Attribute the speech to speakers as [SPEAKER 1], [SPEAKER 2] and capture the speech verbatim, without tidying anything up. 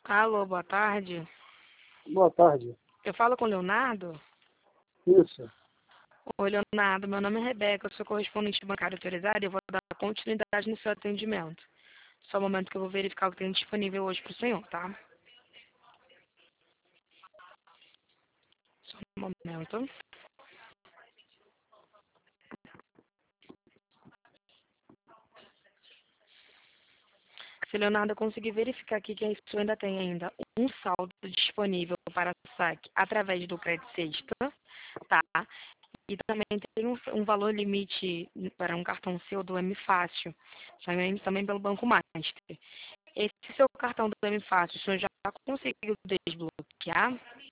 [SPEAKER 1] Alô, boa tarde.
[SPEAKER 2] Boa tarde.
[SPEAKER 1] Eu falo com o Leonardo?
[SPEAKER 2] Isso.
[SPEAKER 1] Oi, Leonardo, meu nome é Rebeca, eu sou correspondente bancário autorizada e eu vou dar continuidade no seu atendimento. Só um momento que eu vou verificar o que tem disponível hoje para o senhor, tá? Só um momento. Se Leonardo eu conseguir verificar aqui que a senhor ainda tem ainda um saldo disponível para saque através do Crédito Sexta, tá? E também tem um, um valor limite para um cartão seu do M Fácil, também, também pelo Banco Master. Esse seu cartão do M Fácil, o senhor já conseguiu desbloquear?